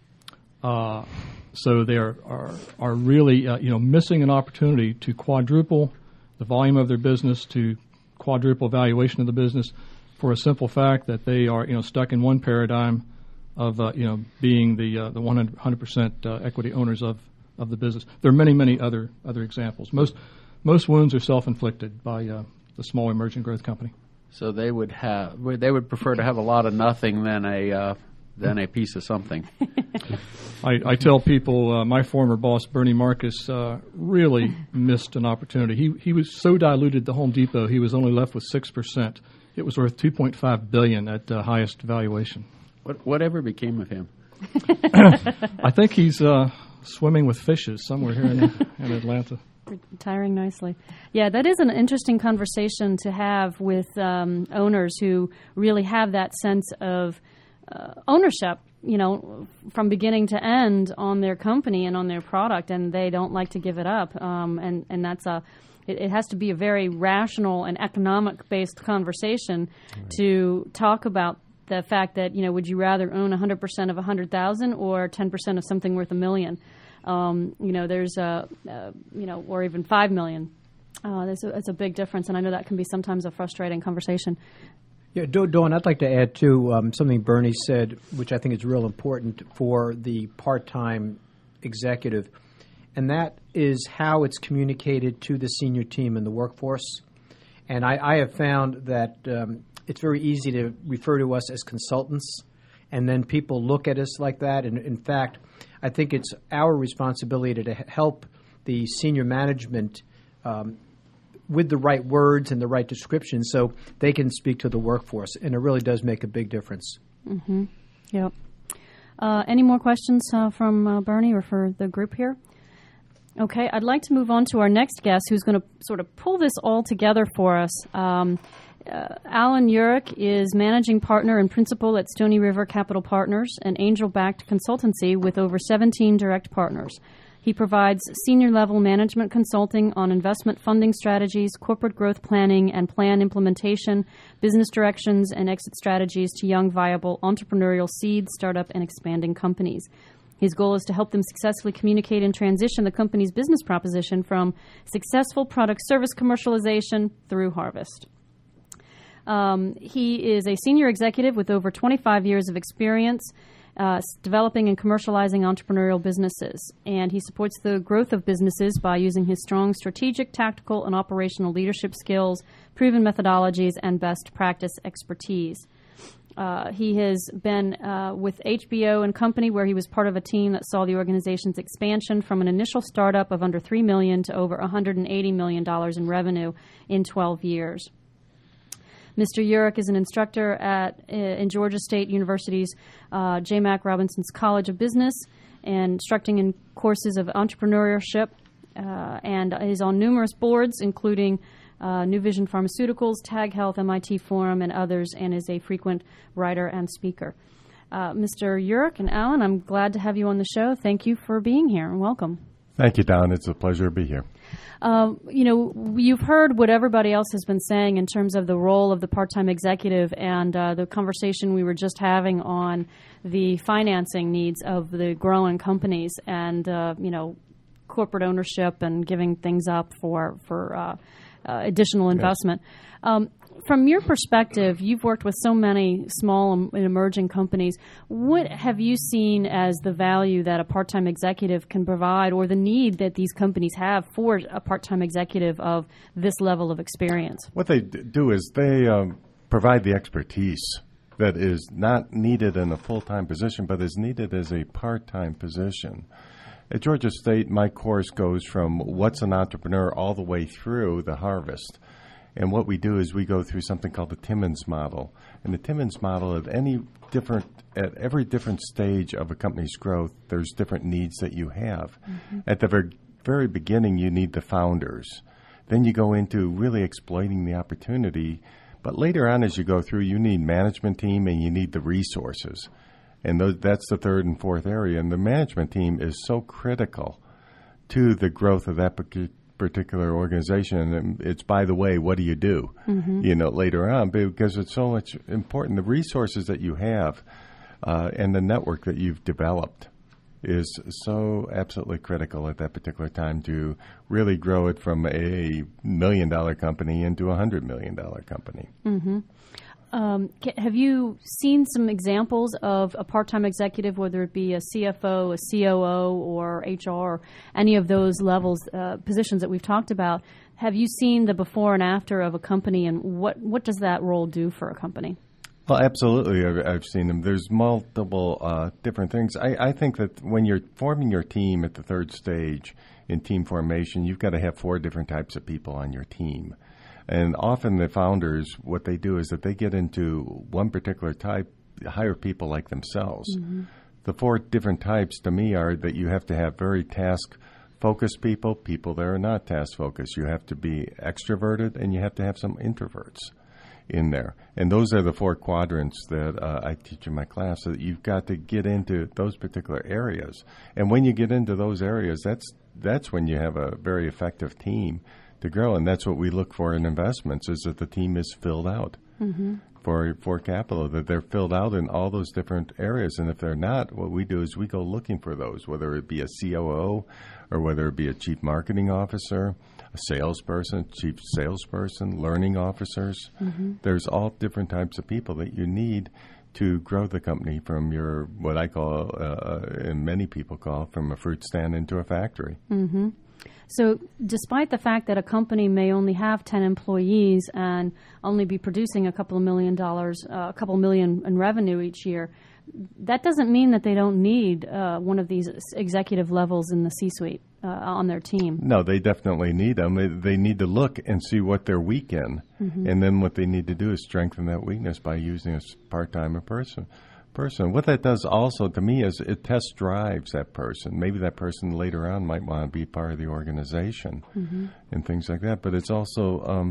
So they are really missing an opportunity to quadruple the volume of their business, to quadruple valuation of the business, for a simple fact that they are stuck in one paradigm of being the 100% equity owners of the business. There are many other examples. Most wounds are self-inflicted by the small emerging growth company. So they would prefer to have a lot of nothing than a piece of something. I tell people my former boss Bernie Marcus really missed an opportunity. He was so diluted the Home Depot he was only left with 6%. It was worth $2.5 billion at the highest valuation. Whatever became of him? I think he's swimming with fishes somewhere here in Atlanta. Retiring nicely. Yeah, that is an interesting conversation to have with owners who really have that sense of ownership, from beginning to end on their company and on their product, and they don't like to give it up. And that's it has to be a very rational and economic-based conversation to talk about the fact that, would you rather own 100% of 100,000 or 10% of something worth $1 million? There's or even 5 million. It's a big difference, and I know that can be sometimes a frustrating conversation. Yeah, Dawn, I'd like to add to something Bernie said, which I think is real important for the part-time executive, and that is how it's communicated to the senior team in the workforce. And I have found that it's very easy to refer to us as consultants, and then people look at us like that. And in fact, I think it's our responsibility to help the senior management with the right words and the right description so they can speak to the workforce. And it really does make a big difference. Mm-hmm. Yep. Any more questions from Bernie or for the group here? Okay, I'd like to move on to our next guest who's going to sort of pull this all together for us. Alan Urich is managing partner and principal at Stony River Capital Partners, an angel-backed consultancy with over 17 direct partners. He provides senior-level management consulting on investment funding strategies, corporate growth planning and plan implementation, business directions, and exit strategies to young, viable, entrepreneurial seed, startup, and expanding companies. His goal is to help them successfully communicate and transition the company's business proposition from successful product service commercialization through harvest. He is a senior executive with over 25 years of experience developing and commercializing entrepreneurial businesses, and he supports the growth of businesses by using his strong strategic, tactical, and operational leadership skills, proven methodologies, and best practice expertise. He has been with HBO and Company, where he was part of a team that saw the organization's expansion from an initial startup of under $3 million to over $180 million in revenue in 12 years. Mr. Urich is an instructor in Georgia State University's J. Mac Robinson's College of Business, and instructing in courses of entrepreneurship, and is on numerous boards, including New Vision Pharmaceuticals, Tag Health, MIT Forum, and others, and is a frequent writer and speaker. Mr. Urich and Alan, I'm glad to have you on the show. Thank you for being here, and welcome. Thank you, Don. It's a pleasure to be here. You've heard what everybody else has been saying in terms of the role of the part-time executive and the conversation we were just having on the financing needs of the growing companies and, corporate ownership and giving things up for additional investment. Yes. From your perspective, you've worked with so many small and emerging companies. What have you seen as the value that a part-time executive can provide, or the need that these companies have for a part-time executive of this level of experience? What they do is they provide the expertise that is not needed in a full-time position, but is needed as a part-time position. At Georgia State, my course goes from what's an entrepreneur all the way through the harvest. And what we do is we go through something called the Timmons model. And the Timmons model, at every different stage of a company's growth, there's different needs that you have. Mm-hmm. At the very beginning, you need the founders. Then you go into really exploiting the opportunity. But later on, as you go through, you need management team and you need the resources. And that's the third and fourth area. And the management team is so critical to the growth of that particular organization. And it's, by the way, what do you do, later on, because it's so much important. The resources that you have and the network that you've developed is so absolutely critical at that particular time to really grow it from a $1 million company into a $100 million company. Mm-hmm. Have you seen some examples of a part-time executive, whether it be a CFO, a COO, or HR, or any of those levels, positions that we've talked about? Have you seen the before and after of a company, and what does that role do for a company? Well, absolutely. I've seen them. There's multiple different things. I think that when you're forming your team at the third stage in team formation, you've got to have 4 different types of people on your team. And often the founders, what they do is that they get into one particular type, hire people like themselves. Mm-hmm. The 4 different types to me are that you have to have very task-focused people that are not task-focused. You have to be extroverted, and you have to have some introverts in there. And those are the 4 quadrants that I teach in my class, so that you've got to get into those particular areas. And when you get into those areas, that's when you have a very effective team to grow, and that's what we look for in investments, is that the team is filled out for capital, that they're filled out in all those different areas. And if they're not, what we do is we go looking for those, whether it be a COO or whether it be a chief marketing officer, a salesperson, chief salesperson, learning officers. Mm-hmm. There's all different types of people that you need to grow the company from your, what I call, and many people call, from a fruit stand into a factory. Mm-hmm. So despite the fact that a company may only have 10 employees and only be producing a couple of $1 million in revenue each year, that doesn't mean that they don't need one of these executive levels in the C-suite on their team. No, they definitely need them. They need to look and see what they're weak in. Mm-hmm. And then what they need to do is strengthen that weakness by using a part-time person. person. What that does also to me is it test drives that person. Maybe that person later on might want to be part of the organization and things like that. But it's also,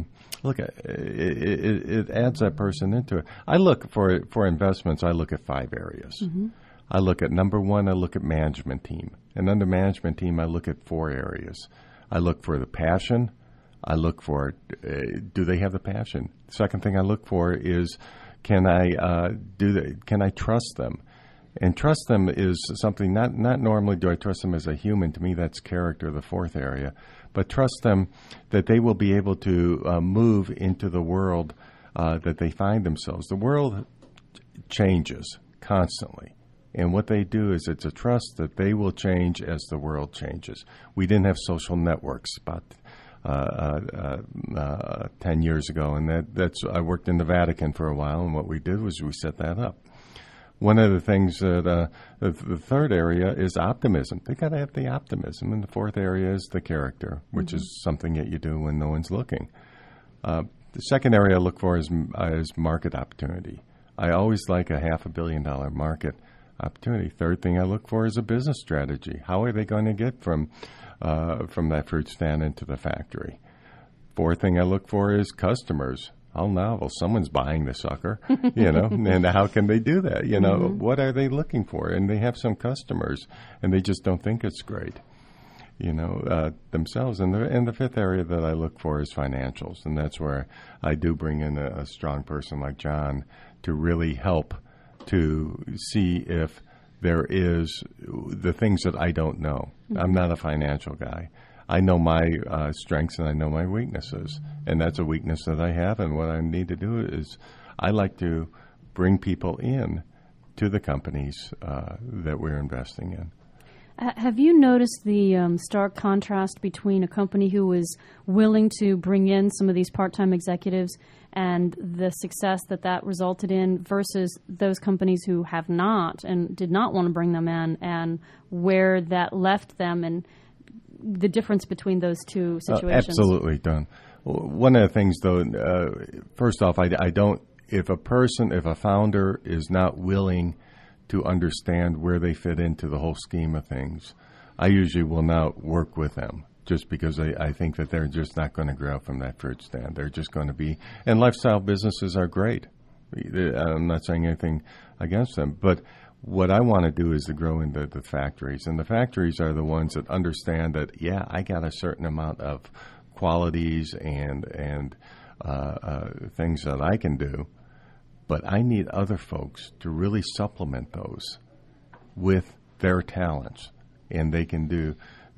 it adds that person into it. I look for investments, I look at 5 areas. I look at, number one, I look at management team. And under management team, I look at 4 areas. I look for the passion. I look for, do they have the passion? The second thing I look for is, can I trust them? And trust them is something, not normally do I trust them as a human. To me, that's character, the 4th area. But trust them that they will be able to move into the world that they find themselves. The world changes constantly. And what they do is it's a trust that they will change as the world changes. We didn't have social networks about 10 years ago, and that's I worked in the Vatican for a while, and what we did was we set that up. One of the things that the 3rd area is optimism. They got to have the optimism, and the 4th area is the character, which is something that you do when no one's looking. The 2nd area I look for is market opportunity. I always like a $500 million market opportunity. 3rd thing I look for is a business strategy. How are they going to get from that fruit stand into the factory? 4th thing I look for is customers. How novel. Someone's buying the sucker, and how can they do that? What are they looking for? And they have some customers, and they just don't think it's great, themselves. And the 5th area that I look for is financials, and that's where I do bring in a strong person like John to really help to see if there is the things that I don't know. I'm not a financial guy. I know my strengths and I know my weaknesses, and that's a weakness that I have. And what I need to do is I like to bring people in to the companies that we're investing in. Have you noticed the stark contrast between a company who was willing to bring in some of these part-time executives and the success that resulted in versus those companies who have not and did not want to bring them in, and where that left them, and the difference between those two situations? Absolutely, Don. One of the things, though, first off, I don't, if a founder is not willing to understand where they fit into the whole scheme of things, I usually will not work with them, just because I think that they're just not going to grow from that fruit stand. They're just going to be, and lifestyle businesses are great. I'm not saying anything against them, but what I want to do is to grow into the factories, and the factories are the ones that understand that, I got a certain amount of qualities and things that I can do, but I need other folks to really supplement those with their talents, and they can do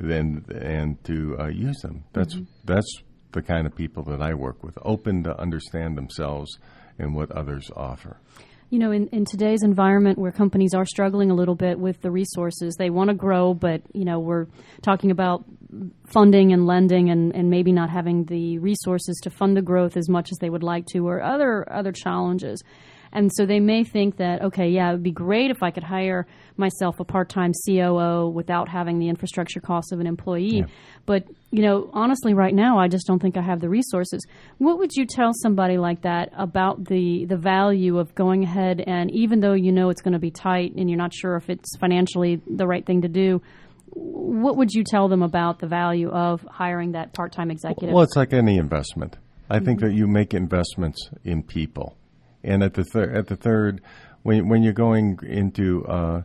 and to use them. That's the kind of people that I work with, open to understand themselves and what others offer. In today's environment where companies are struggling a little bit with the resources, they want to grow, but, we're talking about funding and lending and maybe not having the resources to fund the growth as much as they would like to, or other challenges. And so they may think that, it would be great if I could hire myself a part-time COO without having the infrastructure costs of an employee. Yeah. But, honestly, right now, I just don't think I have the resources. What would you tell somebody like that about the value of going ahead, and even though it's going to be tight and you're not sure if it's financially the right thing to do, what would you tell them about the value of hiring that part-time executive? Well, it's like any investment. I think that you make investments in people. And at the third, when you're going into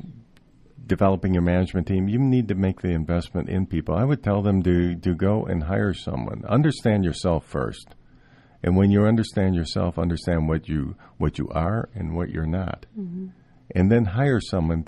developing your management team, you need to make the investment in people. I would tell them to go and hire someone. Understand yourself first, and when you understand yourself, understand what you are and what you're not, and then hire someone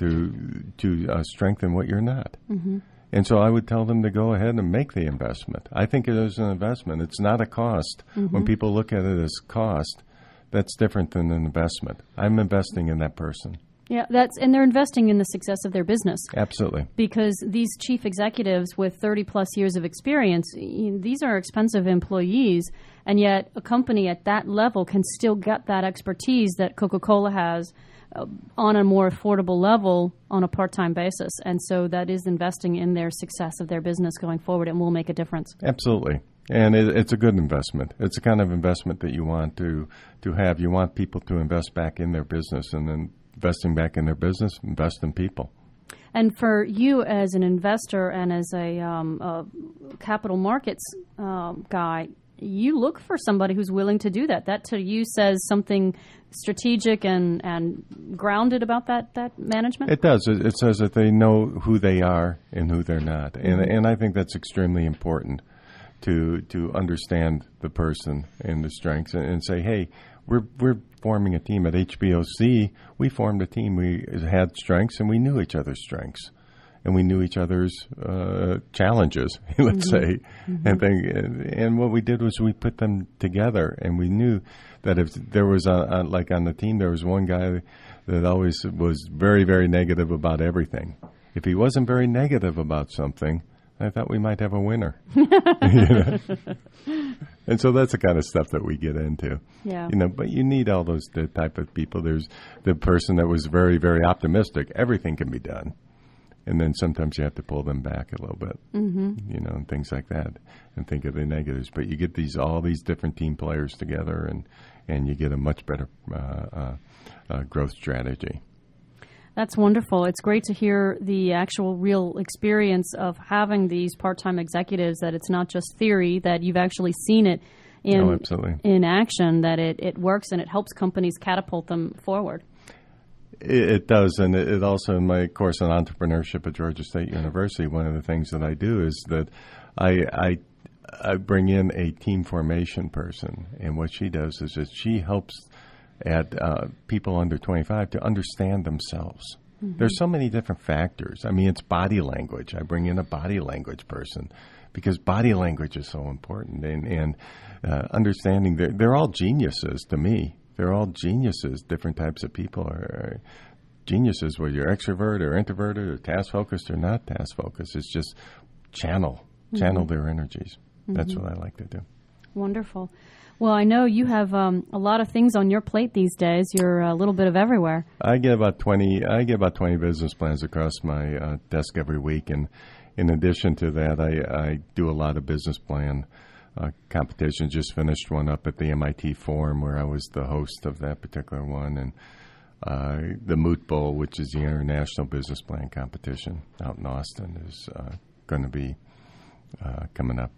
to strengthen what you're not. And so I would tell them to go ahead and make the investment. I think it is an investment. It's not a cost. When people look at it as cost, that's different than an investment. I'm investing in that person. Yeah, and they're investing in the success of their business. Absolutely. Because these chief executives with 30-plus years of experience, these are expensive employees, and yet a company at that level can still get that expertise that Coca-Cola has on a more affordable level on a part-time basis. And so that is investing in their success of their business going forward, and will make a difference. Absolutely. And it's a good investment. It's the kind of investment that you want to have. You want people to invest back in their business, and then investing back in their business, invest in people. And for you as an investor and as a capital markets guy, you look for somebody who's willing to do that. That to you says something strategic and grounded about that management? It does. It says that they know who they are and who they're not. And I think that's extremely important to understand the person and the strengths and say, hey, we're forming a team at HBOC. We formed a team. We had strengths and we knew each other's strengths. And we knew each other's challenges, let's say, and what we did was we put them together, and we knew that if there was like on the team, there was one guy that always was very, very negative about everything. If he wasn't very negative about something, I thought we might have a winner. And so that's the kind of stuff that we get into. Yeah. But you need all those type of people. There's the person that was very, very optimistic. Everything can be done. And then sometimes you have to pull them back a little bit, and things like that, and think of the negatives. But you get all these different team players together, and you get a much better growth strategy. That's wonderful. It's great to hear the actual real experience of having these part-time executives, that it's not just theory, that you've actually seen it in action, that it works and it helps companies catapult them forward. It does, and it also, in my course on entrepreneurship at Georgia State University, one of the things that I do is that I bring in a team formation person, and what she does is that she helps people under 25 to understand themselves. There's so many different factors. I mean, it's body language. I bring in a body language person because body language is so important, and understanding they're all geniuses to me. They're all geniuses. Different types of people are geniuses, whether you're extrovert or introverted or task-focused or not task-focused. It's just channel their energies. That's what I like to do. Wonderful. Well, I know you have a lot of things on your plate these days. You're a little bit of everywhere. I get about 20 business plans across my desk every week, and in addition to that, I do a lot of business plan competitions. Just finished one up at the MIT Forum where I was the host of that particular one, and the Moot Bowl, which is the International Business Plan Competition out in Austin, is going to be coming up.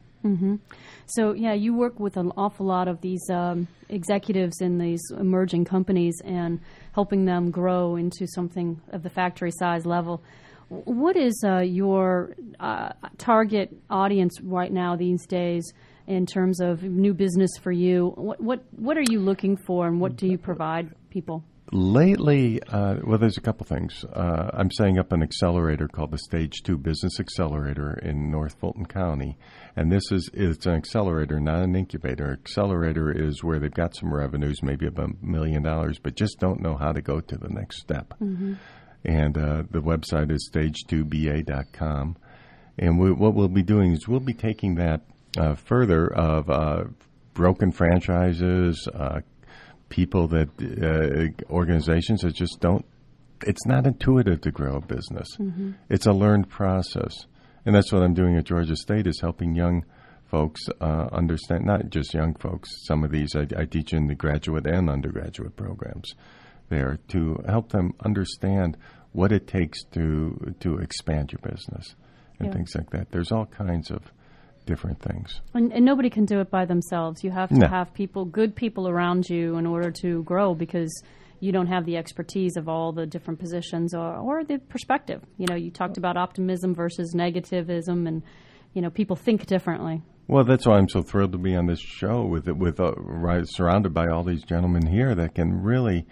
So, yeah, you work with an awful lot of these executives in these emerging companies and helping them grow into something of the factory size level. What is your target audience right now these days in terms of new business for you? What are you looking for, and what do you provide people? Lately, there's a couple things. I'm setting up an accelerator called the Stage 2 Business Accelerator in North Fulton County. And it's an accelerator, not an incubator. Accelerator is where they've got some revenues, maybe about $1 million, but just don't know how to go to the next step. And the website is stage2ba.com. And what we'll be doing is we'll be taking that further of broken franchises, people that organizations that just don't. It's not intuitive to grow a business. It's a learned process, and that's what I'm doing at Georgia State, is helping young folks understand. Not just young folks. Some of these I teach in the graduate and undergraduate programs there to help them understand what it takes to expand your business and things like that. There's all kinds of different things. And nobody can do it by themselves. You have to have good people around you in order to grow, because you don't have the expertise of all the different positions or the perspective. You talked about optimism versus negativism, and people think differently. Well, that's why I'm so thrilled to be on this show with surrounded by all these gentlemen here that can really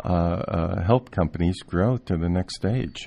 help companies grow to the next stage.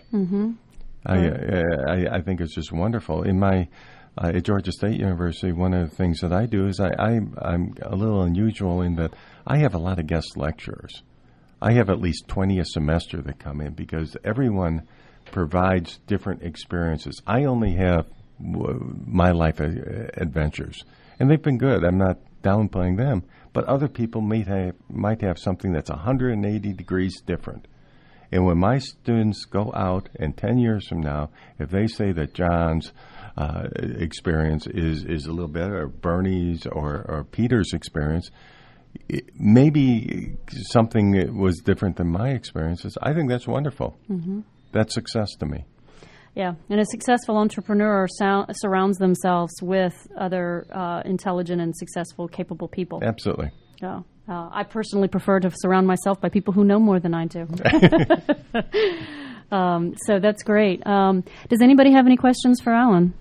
I think it's just wonderful. At Georgia State University, one of the things that I do is I'm a little unusual in that I have a lot of guest lecturers. I have at least 20 a semester that come in because everyone provides different experiences. I only have my life adventures, and they've been good. I'm not downplaying them, but other people might have something that's 180 degrees different. And when my students go out, and 10 years from now, if they say that John's experience is a little better, or Bernie's or Peter's experience, maybe something that was different than my experiences. I think that's wonderful. Mm-hmm. That's success to me. Yeah, and a successful entrepreneur surrounds themselves with other intelligent and successful, capable people. Absolutely. Yeah. I personally prefer to surround myself by people who know more than I do. So that's great. Does anybody have any questions for Alan?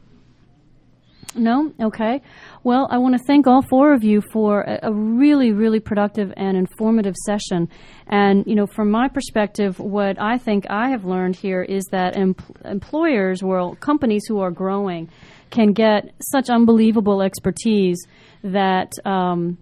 No? Okay. Well, I want to thank all four of you for a really, really productive and informative session. And, from my perspective, what I think I have learned here is that employers, companies who are growing, can get such unbelievable expertise that and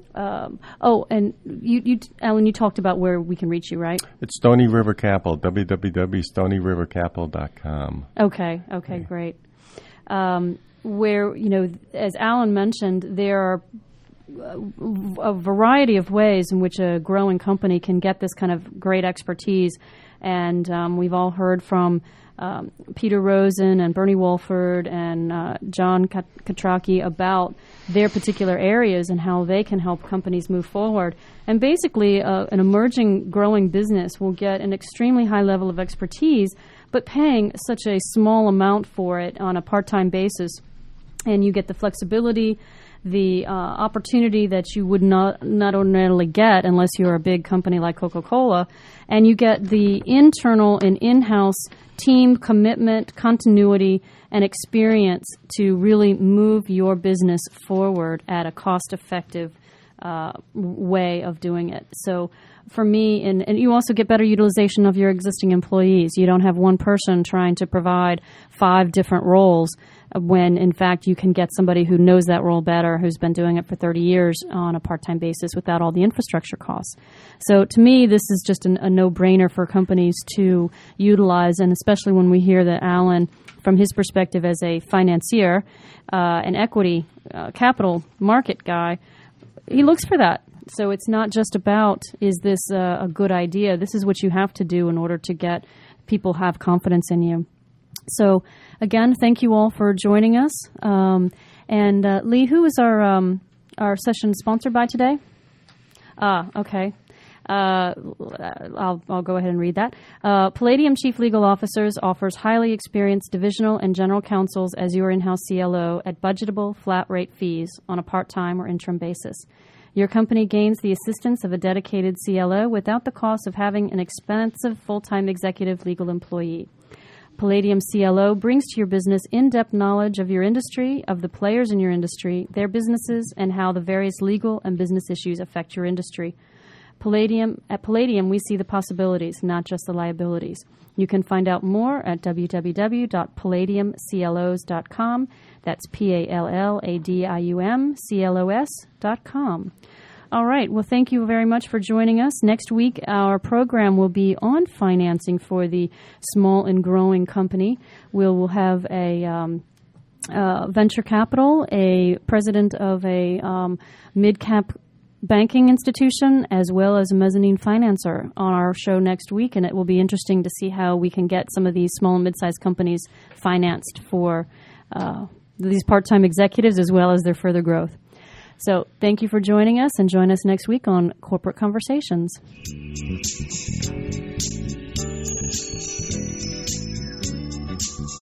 you, Alan, you talked about where we can reach you, right? It's Stony River Capital, www.stonyrivercapital.com. Okay, great. Where, as Alan mentioned, there are a variety of ways in which a growing company can get this kind of great expertise. And we've all heard from Peter Rosen and Bernie Wolford and John Katraki about their particular areas and how they can help companies move forward. And basically, an emerging, growing business will get an extremely high level of expertise, but paying such a small amount for it on a part-time basis. And you get the flexibility, the opportunity that you would not ordinarily get unless you're a big company like Coca-Cola. And you get the internal and in-house team commitment, continuity, and experience to really move your business forward at a cost-effective way of doing it. So for me, and you also get better utilization of your existing employees. You don't have one person trying to provide 5 different roles when, in fact, you can get somebody who knows that role better, who's been doing it for 30 years on a part-time basis without all the infrastructure costs. So to me, this is just a no-brainer for companies to utilize, and especially when we hear that Alan, from his perspective as a financier, an equity capital market guy, he looks for that. So it's not just about, is this a good idea? This is what you have to do in order to get people have confidence in you. So, again, thank you all for joining us. And Lee, who is our session sponsored by today? Okay. I'll go ahead and read that. Palladium Chief Legal Officers offers highly experienced divisional and general counsels as your in-house CLO at budgetable flat rate fees on a part-time or interim basis. Your company gains the assistance of a dedicated CLO without the cost of having an expensive full-time executive legal employee. Palladium CLO brings to your business in-depth knowledge of your industry, of the players in your industry, their businesses, and how the various legal and business issues affect your industry. At Palladium, we see the possibilities, not just the liabilities. You can find out more at www.palladiumclos.com. That's PALLADIUMCLOS.com. All right. Well, thank you very much for joining us. Next week, our program will be on financing for the small and growing company. We'll have a venture capital, a president of a mid-cap banking institution, as well as a mezzanine financer on our show next week. And it will be interesting to see how we can get some of these small and mid-sized companies financed for these part-time executives as well as their further growth. So thank you for joining us, and join us next week on Corporate Conversations.